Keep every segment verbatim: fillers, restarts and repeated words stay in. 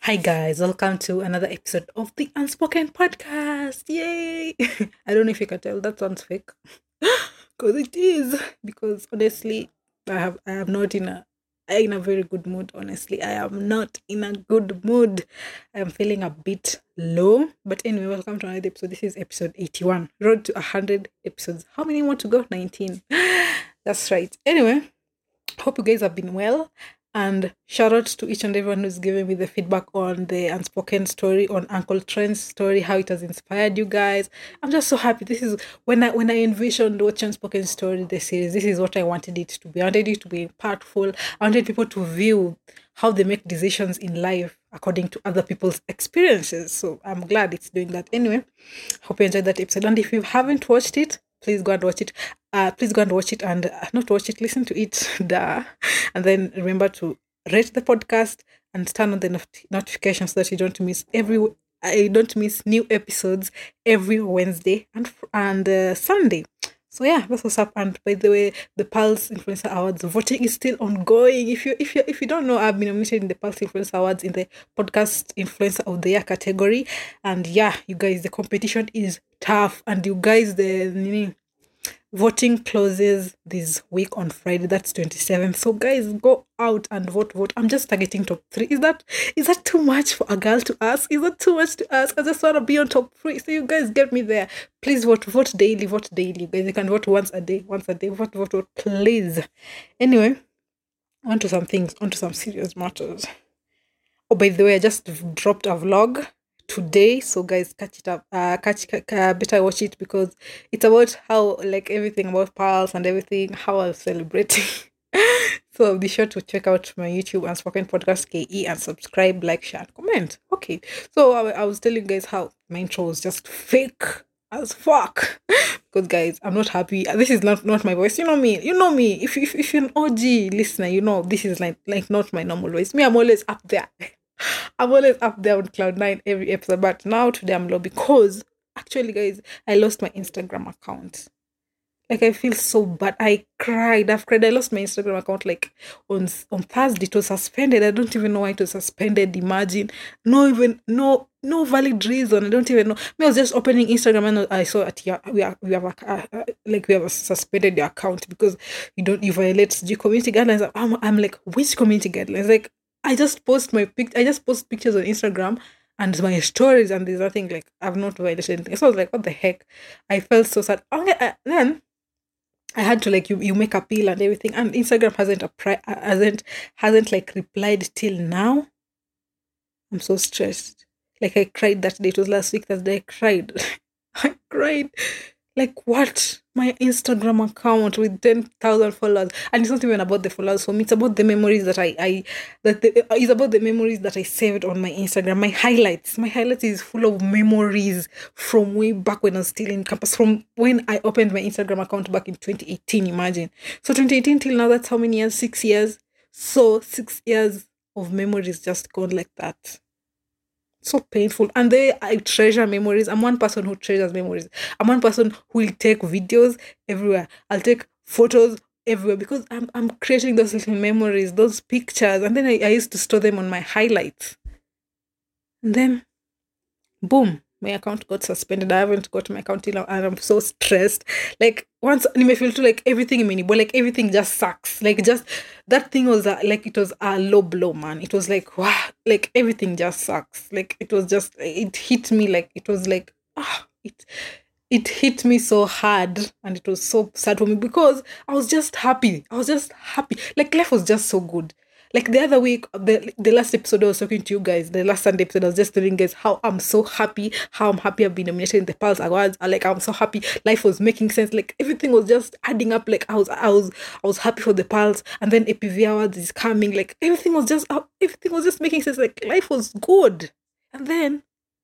Hi guys, welcome to another episode of the Unspoken Podcast. Yay! I don't know if you can tell that sounds fake. Because it is. Because honestly, I have I am not in a in a very good mood. Honestly, I am not in a good mood. I am feeling a bit low. But anyway, welcome to another episode. This is episode eighty-one. Road to one hundred episodes. How many more to go? nineteen. That's right. Anyway, hope you guys have been well. And shout out to each and everyone who's giving me the feedback on the unspoken story, on Uncle Trent's story, how it has inspired you guys. I'm just so happy. This is when I when I envisioned watching Unspoken Story, the series, this is what I wanted it to be. I wanted it to be impactful. I wanted people to view how they make decisions in life according to other people's experiences. So I'm glad it's doing that. Anyway, hope you enjoyed that episode. And if you haven't watched it, please go and watch it. Uh, please go and watch it and uh, not watch it, listen to it. Duh. And then remember to rate the podcast and turn on the not- notifications so that you don't miss every I don't miss new episodes every Wednesday and fr- and uh, Sunday. So yeah, that's what's up. And by the way, the Pulse Influencer Awards voting is still ongoing. If you if you if you don't know, I've been nominated in the Pulse Influencer Awards in the podcast influencer of the year category. And yeah, you guys, the competition is tough. And you guys, the voting closes this week on Friday. That's twenty-seventh. So guys, go out and vote, vote. I'm just targeting top three. Is that is that too much for a girl to ask? Is that too much to ask? I just want to be on top three. So you guys get me there. Please vote, vote daily, vote daily. You guys, you can vote once a day, once a day. Vote, vote, vote, please. Anyway, on to some things, on to some serious matters. Oh, by the way, I just dropped a vlog today, so guys, catch it up. Uh, catch, uh, better watch it because it's about how like everything about Pulse and everything, how I was celebrating. So be sure to check out my YouTube Unspoken Podcast K E and subscribe, like, share, and comment. Okay, so I, I was telling you guys how my intro was just fake as fuck. Because guys, I'm not happy. This is not not my voice. You know me. You know me. If if, if you're an O G listener, you know this is like like not my normal voice. Me, I'm always up there. I'm always up there on cloud nine every episode. But now today I'm low because actually, guys, I lost my Instagram account. Like I feel so bad. I cried. I've cried. I lost my Instagram account like on on Thursday. It was suspended. I don't even know why it was suspended. Imagine. No even no no valid reason. I don't even know. Me, I was just opening Instagram and I saw at yeah we are we have a, uh, uh, like we have suspended your account because you don't you violate G community guidelines. I'm, I'm like, which community guidelines? Like I just post my pic. I just post pictures on Instagram and my stories and there's nothing like I've not violated anything. So I was like, what the heck? I felt so sad. Okay, uh, then I had to like you you make appeal and everything, and Instagram hasn't appri- uh, hasn't hasn't like replied till now. I'm so stressed. Like I cried that day. It was last week that day. I cried. I cried. Like what? My Instagram account with ten thousand followers, and it's not even about the followers for me. It's about the memories that I I that the, uh, it's about the memories that I saved on my Instagram. My highlights. My highlights is full of memories from way back when I was still in campus. From when I opened my Instagram account back in twenty eighteen. Imagine. So twenty eighteen till now. That's how many years? Six years. So six years of memories just gone like that. So painful. And they I treasure memories. I'm one person who treasures memories. I'm one person who will take videos everywhere. I'll take photos everywhere because I'm I'm creating those little memories, those pictures. And then I, I used to store them on my highlights. And then boom, my account got suspended. I haven't got my account till now and I'm so stressed. Like once you may feel too like everything in me, but like everything just sucks. Like just that thing was a, like it was a low blow, man. It was like wow, like everything just sucks. Like it was just it hit me like it was like ah it it hit me so hard and it was so sad for me because I was just happy. I was just happy. Like life was just so good. Like the other week, the the last episode I was talking to you guys, the last Sunday episode, I was just telling you guys how I'm so happy, how I'm happy I've been nominated in the Pulse Awards. I like I'm so happy. Life was making sense. Like everything was just adding up. Like I was I was I was happy for the Pulse, and then A P V Awards is coming. Like everything was just uh, everything was just making sense. Like life was good, and then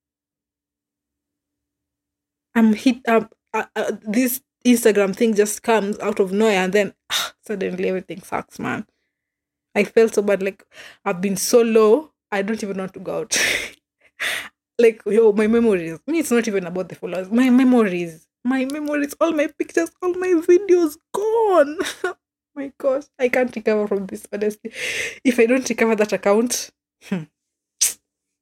I'm hit up. Uh, uh, this Instagram thing just comes out of nowhere, and then ah, suddenly everything sucks, man. I felt so bad. Like I've been so low. I don't even want to go out. Like yo, my memories. Me, it's not even about the followers. My memories. My memories. All my pictures. All my videos gone. My gosh, I can't recover from this. Honestly, if I don't recover that account, hmm,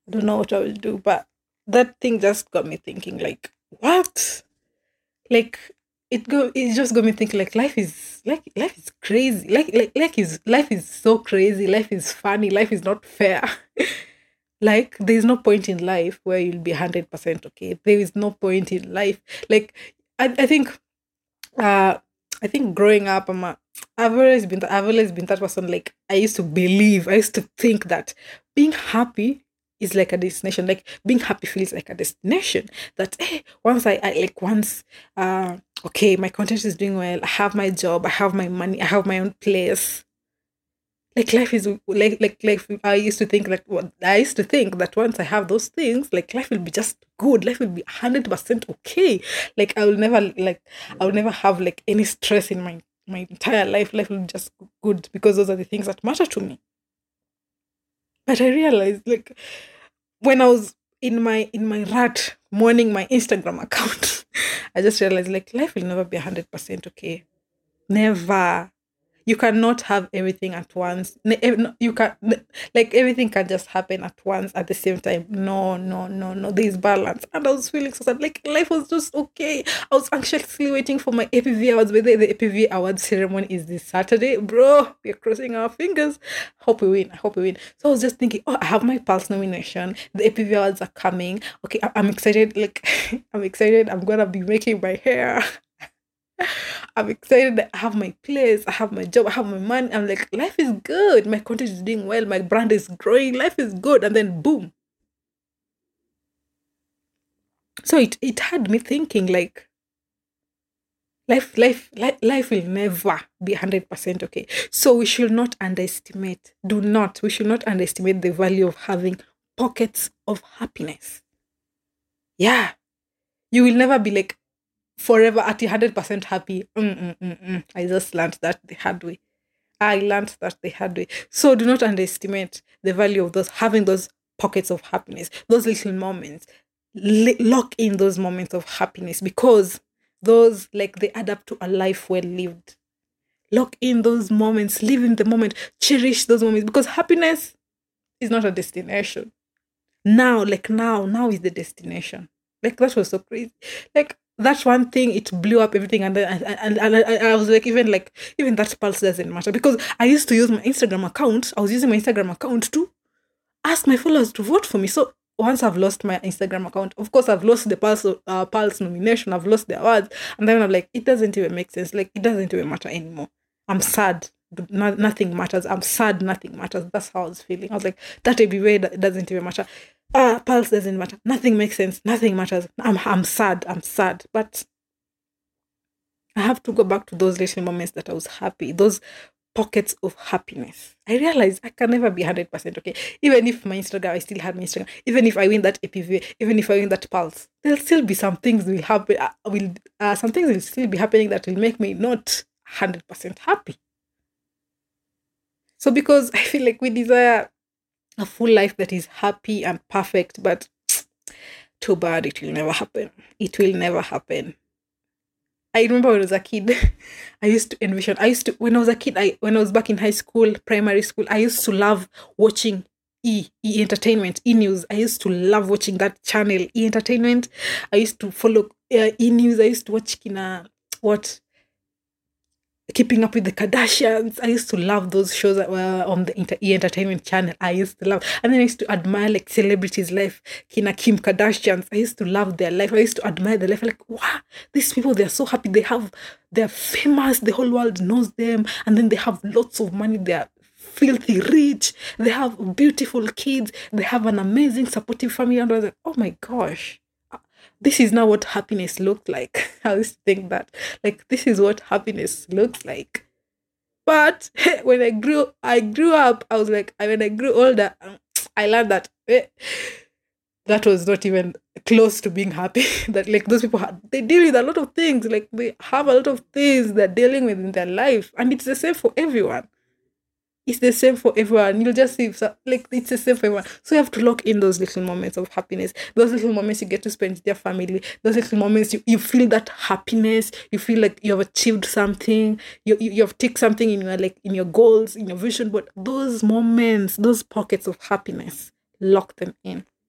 I don't know what I will do, but that thing just got me thinking, like, what? Like, it go it just got me thinking, like, life is like life is crazy. Like like like is life is so crazy. Life is funny. Life is not fair. Like, there's no point in life where you'll be hundred percent okay. There is no point in life. Like, I, I think uh I think growing up, I'm a, I've always been th- I've always been that person. Like, I used to believe, I used to think that being happy is like a destination. Like, being happy feels like a destination. That, eh, once I, I like once uh okay, my content is doing well. I have my job. I have my money. I have my own place. Like, life is like like like I used to think like what I used to think that once I have those things, like, life will be just good. Life will be hundred percent okay. Like, I will never like I will never have like any stress in my my entire life. Life will be just good because those are the things that matter to me. But I realized, like, when I was in my in my rat mourning my Instagram account, I just realized, like, life will never be hundred percent okay. Never. You cannot have everything at once. Ne- ev- no, You can n- like, everything can just happen at once at the same time. No, no, no, no. There is balance. And I was feeling so sad. Like, life was just okay. I was anxiously waiting for my A P V awards. But the, the A P V awards ceremony is this Saturday, bro. We're crossing our fingers. Hope we win. I hope we win. So I was just thinking, oh, I have my Pulse nomination. The A P V awards are coming. Okay, I- I'm excited. Like, I'm excited. I'm gonna be making my hair. I'm excited that I have my place, I have my job, I have my money. I'm like, life is good. My content is doing well. My brand is growing. Life is good. And then boom. So it, it had me thinking, like, life, life, life, life will never be one hundred percent okay. So we should not underestimate, do not, we should not underestimate the value of having pockets of happiness. Yeah. You will never be like forever at one hundred percent happy. Mm, mm, mm, mm. I just learned that the hard way. I learned that the hard way. So do not underestimate the value of those having those pockets of happiness, those little moments. L- lock in those moments of happiness because those, like, they add up to a life well lived. Lock in those moments, live in the moment, cherish those moments because happiness is not a destination. Now, like now, now is the destination. Like, that was so crazy. Like, that's one thing, it blew up everything, and then and, and, and I, I was like, even like even that pulse doesn't matter because I used to use my Instagram account. I was using my Instagram account to ask my followers to vote for me. So once I've lost my Instagram account, of course I've lost the pulse uh, pulse nomination. I've lost the awards, and then I'm like, it doesn't even make sense. Like, it doesn't even matter anymore. I'm sad. But no, nothing matters. I'm sad. Nothing matters. That's how I was feeling. I was like, that everywhere that doesn't even matter. Ah, pulse doesn't matter. Nothing makes sense. Nothing matters. I'm I'm sad. I'm sad. But I have to go back to those little moments that I was happy. Those pockets of happiness. I realized I can never be one hundred percent okay. Even if my Instagram, I still had my Instagram. Even if I win that A P V, even if I win that pulse, there'll still be some things will happen. Uh, will uh, Some things will still be happening that will make me not one hundred percent happy. So because I feel like we desire a full life that is happy and perfect, but too bad, it will never happen. It will never happen. I remember when I was a kid, I used to envision. I used to when I was a kid. I when I was back in high school, primary school. I used to love watching E E Entertainment, E News. I used to love watching that channel, E Entertainment. I used to follow uh, E News. I used to watch Kina what Keeping Up with the Kardashians. I used to love those shows that were on the inter- E Entertainment channel. I used to love, and then I used to admire like celebrities' life. Kina Kim Kardashians. I used to love their life. I used to admire their life. Like, wow, these people, they're so happy. They have, they're famous. The whole world knows them, and then they have lots of money. They're filthy rich. They have beautiful kids. They have an amazing supportive family. And I was like, oh my gosh, this is now what happiness looked like. I used to think that, like, this is what happiness looks like. But when I grew, I grew up. I was like, I- when I grew older, um, I learned that eh, that was not even close to being happy. That, like, those people had, they deal with a lot of things. Like, they have a lot of things they're dealing with in their life, and it's the same for everyone. It's the same for everyone. You'll just see, so, like, it's the same for everyone. So you have to lock in those little moments of happiness. Those little moments you get to spend with your family. Those little moments you, you feel that happiness. You feel like you have achieved something. You, you you have ticked something in your, like, in your goals, in your vision. But those moments, those pockets of happiness, lock them in.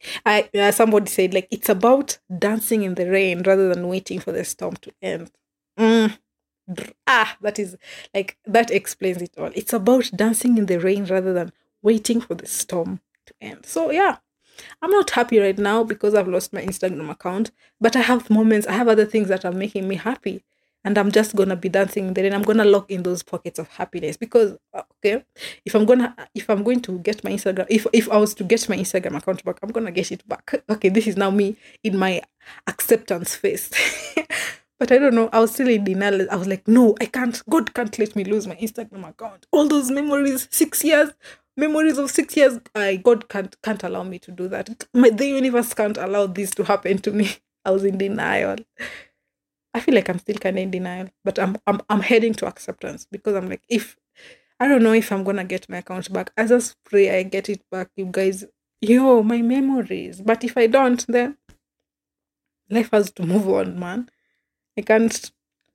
I uh, somebody said like it's about dancing in the rain rather than waiting for the storm to end. Mm, ah, that is like that explains it all. It's about dancing in the rain rather than waiting for the storm to end. So yeah, I'm not happy right now because I've lost my Instagram account, but I have moments, I have other things that are making me happy. And I'm just gonna be dancing in the rain. I'm gonna lock in those pockets of happiness because uh, okay, if I'm gonna if I'm going to get my Instagram, if if I was to get my Instagram account back, I'm gonna get it back. Okay, this is now me in my acceptance phase. But I don't know. I was still in denial. I was like, no, I can't. God can't let me lose my Instagram account. All those memories, six years, memories of six years. I God can't can't allow me to do that. My, the universe can't allow this to happen to me. I was in denial. I feel like I'm still kind of in denial, but I'm I'm I'm heading to acceptance because I'm like, if I don't know if I'm gonna get my account back. I just pray I get it back, you guys. Yo, my memories. But if I don't, then life has to move on, man. I can't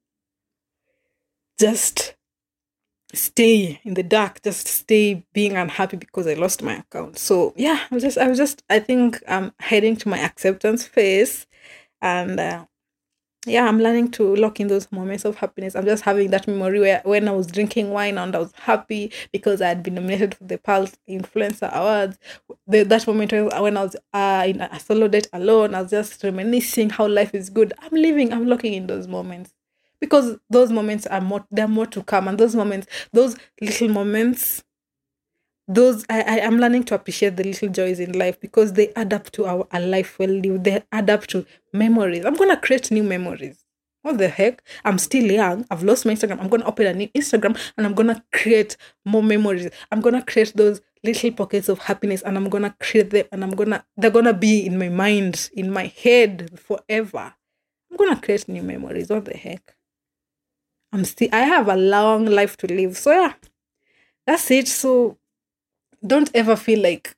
just stay in the dark, just stay being unhappy because I lost my account. So yeah, I was just, I was just, I think I'm heading to my acceptance phase, and uh, yeah, I'm learning to lock in those moments of happiness. I'm just having that memory where when I was drinking wine and I was happy because I had been nominated for the Pulse Influencer Awards. The, that moment when when I was uh, in a solo date alone, I was just reminiscing how life is good. I'm living, I'm locking in those moments because those moments are more, they're more to come. And those moments, those little moments, those I, I am learning to appreciate the little joys in life because they add up to our a life well lived. They add up to memories. I'm gonna create new memories. What the heck? I'm still young. I've lost my Instagram. I'm gonna open a new Instagram and I'm gonna create more memories. I'm gonna create those little pockets of happiness and I'm gonna create them and I'm gonna they're gonna be in my mind, in my head forever. I'm gonna create new memories. What the heck? I'm still I have a long life to live. So yeah, that's it. So don't ever feel like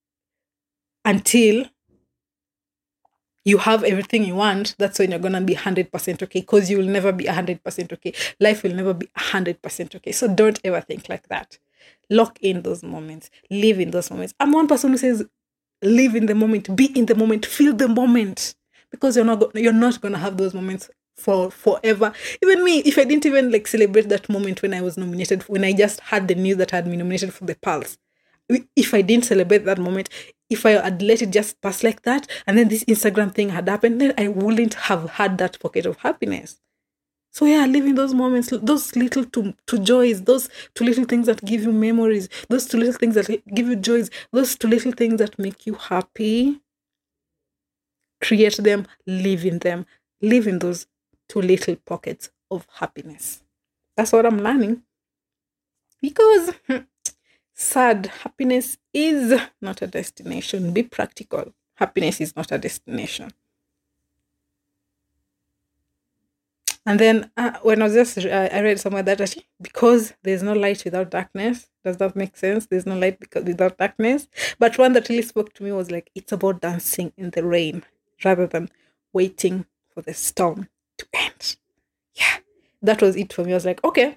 until you have everything you want, that's when you're going to be one hundred percent okay, because you will never be one hundred percent okay. Life will never be one hundred percent okay. So don't ever think like that. Lock in those moments. Live in those moments. I'm one person who says live in the moment, be in the moment, feel the moment, because you're not go- you're not going to have those moments for forever. Even me, if I didn't even like celebrate that moment when I was nominated, when I just had the news that I had been nominated for the Pulse, if I didn't celebrate that moment, if I had let it just pass like that, and then this Instagram thing had happened, then I wouldn't have had that pocket of happiness. So yeah, live in those moments, those little to, to joys, those two little things that give you memories, those two little things that give you joys, those two little things that make you happy. Create them, live in them, live in those two little pockets of happiness. That's what I'm learning. Because sad, happiness is not a destination. Be practical. Happiness is not a destination. And then uh, when I was just, uh, I read somewhere that actually, because there's no light without darkness. Does that make sense? There's no light because without darkness. But one that really spoke to me was like, it's about dancing in the rain rather than waiting for the storm to end. Yeah, that was it for me. I was like, okay,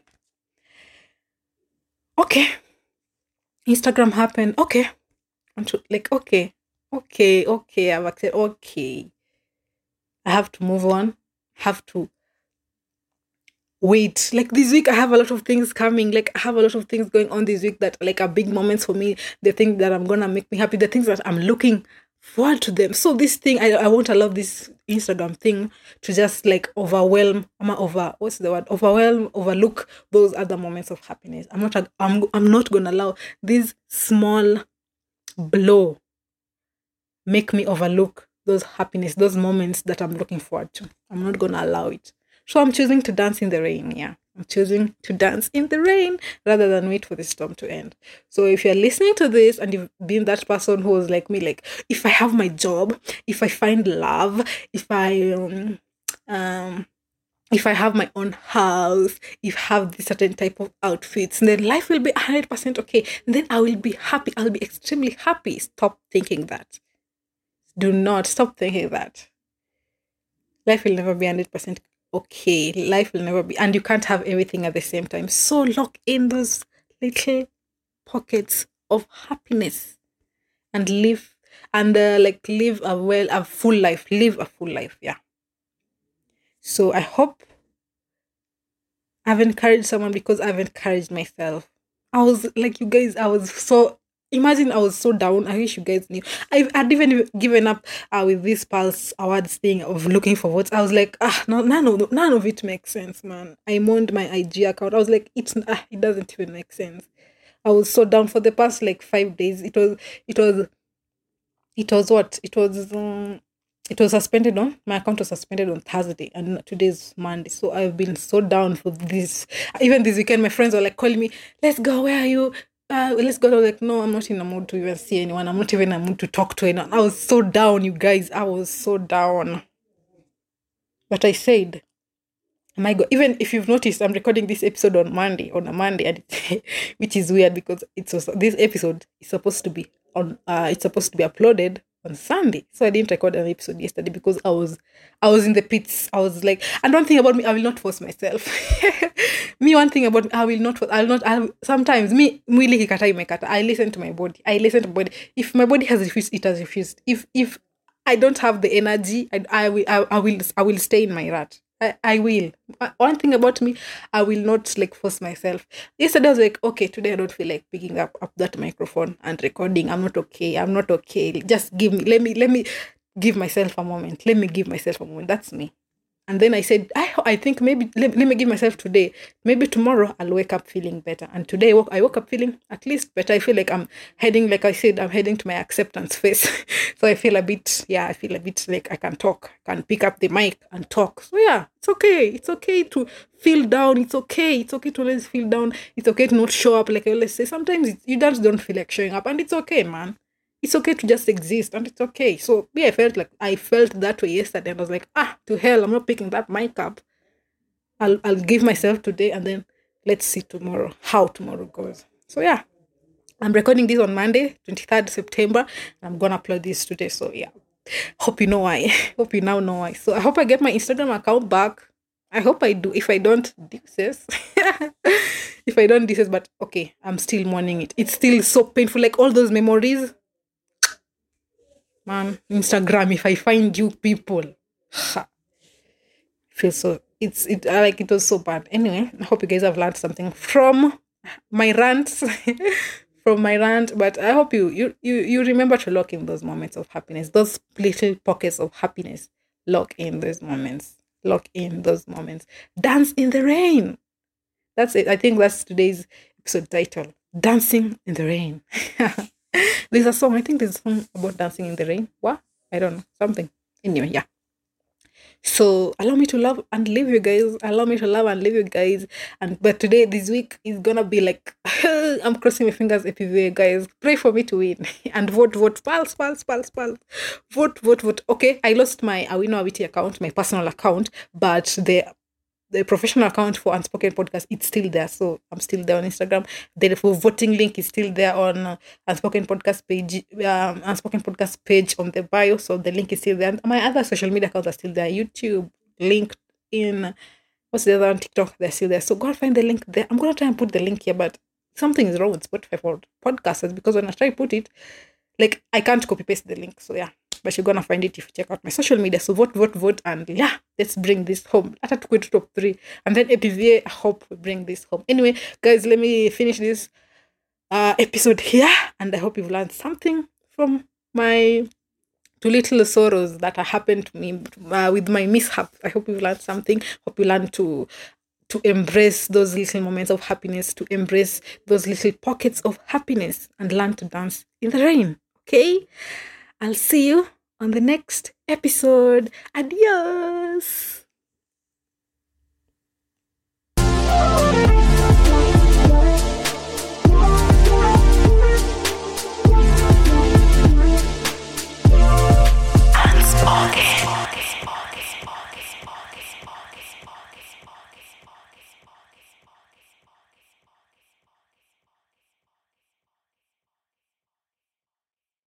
okay, Instagram happened. Okay, I'm to, like, okay, okay, okay, I've accepted. Okay, I have to move on. Have to wait. Like this week, I have a lot of things coming. Like I have a lot of things going on this week that like are big moments for me. The things that I'm gonna make me happy. The things that I'm looking forward to them. So this thing, I I won't allow this Instagram thing to just like overwhelm. I'm over. What's the word? Overwhelm. Overlook those other moments of happiness. I'm not. I'm. I'm not gonna allow this small blow make me overlook those happiness, those moments that I'm looking forward to. I'm not gonna allow it. So I'm choosing to dance in the rain. Yeah, I'm choosing to dance in the rain rather than wait for the storm to end. So if you're listening to this and you've been that person who was like me, like if I have my job, if I find love, if I um, um if I have my own house, if I have this certain type of outfits, then life will be one hundred percent okay. And then I will be happy. I'll be extremely happy. Stop thinking that. Do not stop thinking that. Life will never be one hundred percent okay. Life will never be, and you can't have everything at the same time. So lock in those little pockets of happiness and live and uh, like live a well, a full life, live a full life. Yeah. So I hope I've encouraged someone because I've encouraged myself. I was like, you guys, I was so, imagine I was so down. I wish you guys knew. I've I'd even given up uh, with this Pulse Awards thing of looking for votes. I was like, ah, no, none of, none of it makes sense, man. I moaned my I G account. I was like, it's, ah, it doesn't even make sense. I was so down for the past like five days. It was, it was, it was what? It was, um, it was suspended on, my account was suspended on Thursday and today's Monday. So I've been so down for this. Even this weekend, my friends were like calling me, let's go, where are you? Uh, let's go. I was like, no, I'm not in a mood to even see anyone. I'm not even in a mood to talk to anyone. I was so down, you guys. I was so down. But I said, my God, even if you've noticed, I'm recording this episode on Monday, on a Monday, and it, which is weird because it's also, this episode is supposed to be on, uh, it's supposed to be uploaded on Sunday. So I didn't record an episode yesterday because I was, I was in the pits. I was like, and one thing about me, I will not force myself. Me, one thing about me, I will not, I'll not, I'll, sometimes me, mwili kikata imekata. I listen to my body. I listen to my body. If my body has refused, it has refused. If, if I don't have the energy, I, I will, I, I will, I will stay in my rut. I, I will. Uh, One thing about me, I will not like force myself. Yesterday I was like, okay, today I don't feel like picking up, up that microphone and recording. I'm not okay. I'm not okay. Just give me, let me, let me give myself a moment. Let me give myself a moment. That's me. And then I said, I, I think maybe, let, let me give myself today. Maybe tomorrow I'll wake up feeling better. And today I woke, I woke up feeling at least better. I feel like I'm heading, like I said, I'm heading to my acceptance phase. So I feel a bit, yeah, I feel a bit like I can talk, can pick up the mic and talk. So yeah, it's okay. It's okay to feel down. It's okay. It's okay to always feel down. It's okay to not show up. Like I always say, sometimes it's, you just don't feel like showing up. And it's okay, man. It's okay to just exist and it's okay. So me, I felt like I felt that way yesterday and I was like, ah, to hell, I'm not picking that mic up. I'll I'll give myself today and then let's see tomorrow how tomorrow goes. So yeah. I'm recording this on Monday, twenty-third September, and I'm gonna upload this today. So yeah. Hope you know why. Hope you now know why. So I hope I get my Instagram account back. I hope I do. If I don't, deuces. If I don't, deuces, but okay, I'm still mourning it. It's still so painful. Like all those memories. Man, Instagram, if I find you people, ha, feel so, it's, it, I like, it was so bad. Anyway, I hope you guys have learned something from my rants, from my rant, but I hope you, you, you, you remember to lock in those moments of happiness, those little pockets of happiness. Lock in those moments, lock in those moments. Dance in the rain. That's it. I think that's today's episode title, Dancing in the Rain. There's a song, I think there's a song about dancing in the rain. What? I don't know. Something. Anyway, yeah. So allow me to love and live you guys. Allow me to love and live you guys. And but today, this week is gonna be like I'm crossing my fingers everywhere, guys. Pray for me to win. And vote, vote, pulse, pulse, pulse, pulse. Vote, vote, vote. Okay, I lost my Awino Awiti account, my personal account, but the the professional account for Unspoken Podcast, it's still there. So I'm still there on Instagram. The for voting link is still there on uh, Unspoken Podcast page, um, Unspoken Podcast page on the bio. So the link is still there. And my other social media accounts are still there. YouTube, LinkedIn, what's the other one? TikTok, they're still there. So go and find the link there. I'm going to try and put the link here, but something is wrong with Spotify for podcasters because when I try to put it, like I can't copy paste the link. So yeah. But you're gonna find it if you check out my social media. So vote, vote, vote, and yeah, let's bring this home. I had to go to top three, and then A P V A. I hope we bring this home. Anyway, guys, let me finish this uh episode here, and I hope you've learned something from my two little sorrows that happened to me uh, with my mishap. I hope you've learned something. Hope you learned to to embrace those little moments of happiness, to embrace those little pockets of happiness, and learn to dance in the rain. Okay. I'll see you on the next episode. Adios.